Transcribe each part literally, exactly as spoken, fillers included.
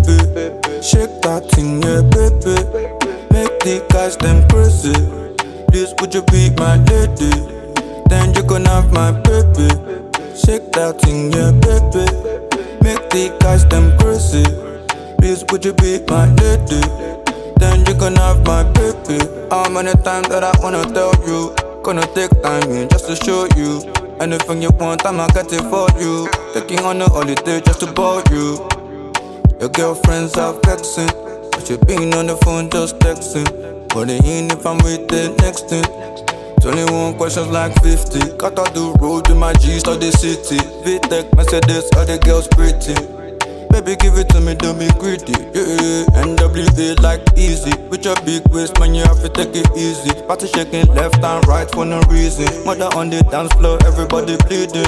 baby. Shake that thing, yeah, baby. Make the guys them crazy. Please, would you be my lady? Then you gon' have my baby. Shake that thing, yeah, baby. Make the guys them crazy. Please, would you be my lady? Then you gon' have my baby. How many times that I wanna tell you? Gonna take time in just to show you. Anything you want, I'ma get it for you. Taking on a holiday just to bore you. Your girlfriends are vexing, but you been on the phone just texting. Worrying if I'm with the next thing. twenty-one questions like fifty. Cut out the road with my G's to the city. V-Tech, Mercedes, all the girls pretty. Baby, give it to me, don't be greedy. Yeah, N W A like easy. With your big waist, man, you have to take it easy. Party shaking left and right for no reason. Mother on the dance floor, everybody bleeding.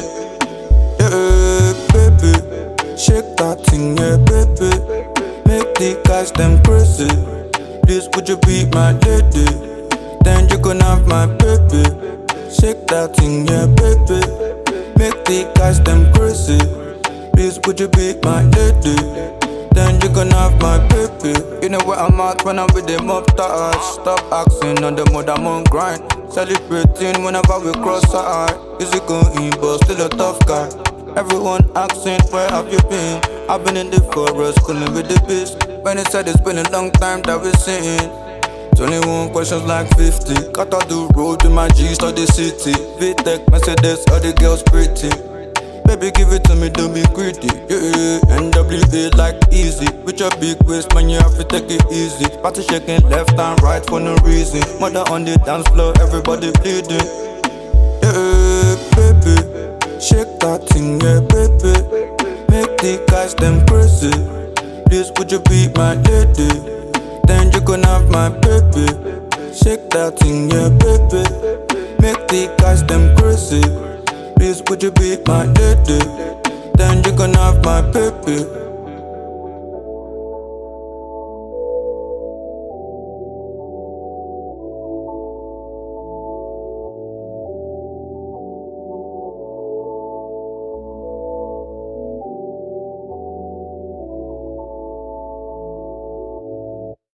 Yeah, baby, shake that thing, yeah, baby. Make the guys them crazy. Please, would you be my lady? Then you gon' have my baby. Shake that thing, yeah, baby. Make the guys them crazy. Please, would you be my lady? Then you gon' have my baby. You know where I'm at when I'm with them up touch. Stop asking on the mode, I'm on grind. Celebrating whenever we cross our eye. Easy going, but still a tough guy. Everyone asking, where have you been? I've been in the forest, cooling with the beast. When it said it's been a long time that we're seeing. twenty-one questions like fifty. Cut out the road with my G's to the city. V-Tech, Mercedes, all the girls pretty. Baby, give it to me, don't be greedy. Yeah, N W A like easy. With your big waist, man, you have to take it easy. Party shaking left and right for no reason. Mother on the dance floor, everybody bleeding. Yeah, baby, shake that thing, yeah, baby. Make the guys them crazy. Please, would you be my lady? Then you gon' have my baby. Shake that thing, yeah, baby. Make the guys them crazy. Please, would you be my lady? Then you gon' have my baby.